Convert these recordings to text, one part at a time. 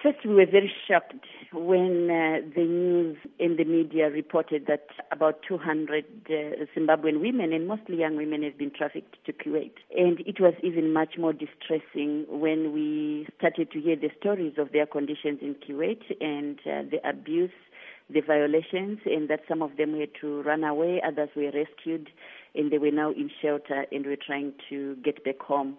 first, we were very shocked when the news in the media reported that about 200 Zimbabwean women, and mostly young women, have been trafficked to Kuwait. And it was even much more distressing when we started to hear the stories of their conditions in Kuwait and the abuse, the violations, and that some of them had to run away, others were rescued, and they were now in shelter and were trying to get back home.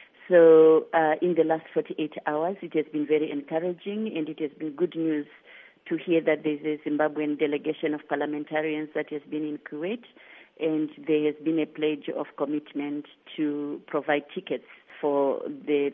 So in the last 48 hours, it has been very encouraging, and it has been good news to hear that there's a Zimbabwean delegation of parliamentarians that has been in Kuwait, and there has been a pledge of commitment to provide tickets for the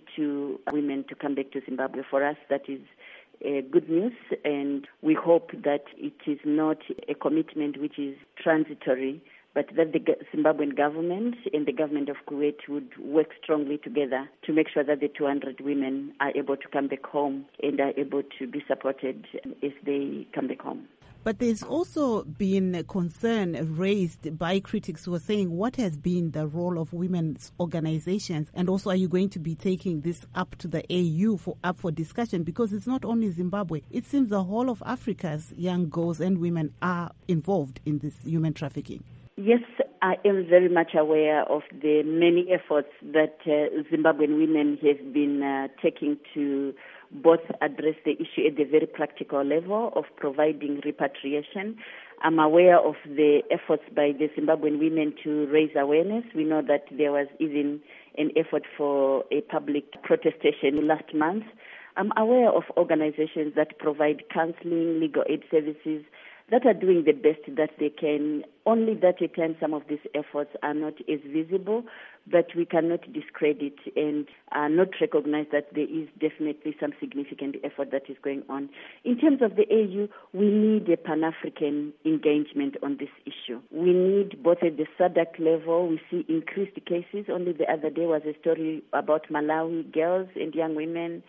32 women to come back to Zimbabwe. For us, that is good news, and we hope that it is not a commitment which is transitory, but that the Zimbabwean government and the government of Kuwait would work strongly together to make sure that the 200 women are able to come back home and are able to be supported as they come back home. But there's also been a concern raised by critics who are saying, what has been the role of women's organizations? And also, are you going to be taking this up to the AU up for discussion? Because it's not only Zimbabwe. It seems the whole of Africa's young girls and women are involved in this human trafficking. Yes, I am very much aware of the many efforts that Zimbabwean women have been taking to both address the issue at the very practical level of providing repatriation. I'm aware of the efforts by the Zimbabwean women to raise awareness. We know that there was even an effort for a public protestation last month. I'm aware of organizations that provide counseling, legal aid services, that are doing the best that they can, only that at times some of these efforts are not as visible, but we cannot discredit and not recognize that there is definitely some significant effort that is going on. In terms of the AU, we need a Pan-African engagement on this issue. We need both at the SADC level, we see increased cases. Only the other day was a story about Malawi girls and young women,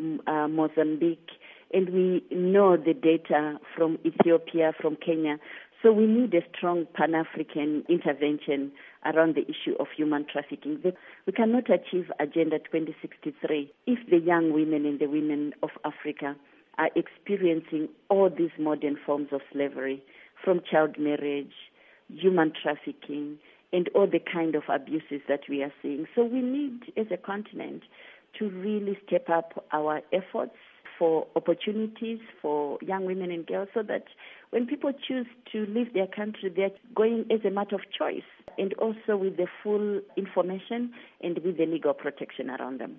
Mozambique, and we know the data from Ethiopia, from Kenya. So we need a strong Pan-African intervention around the issue of human trafficking. We cannot achieve Agenda 2063 if the young women and the women of Africa are experiencing all these modern forms of slavery, from child marriage, human trafficking, and all the kind of abuses that we are seeing. So we need, as a continent, to really step up our efforts for opportunities for young women and girls, so that when people choose to leave their country, they're going as a matter of choice, and also with the full information and with the legal protection around them.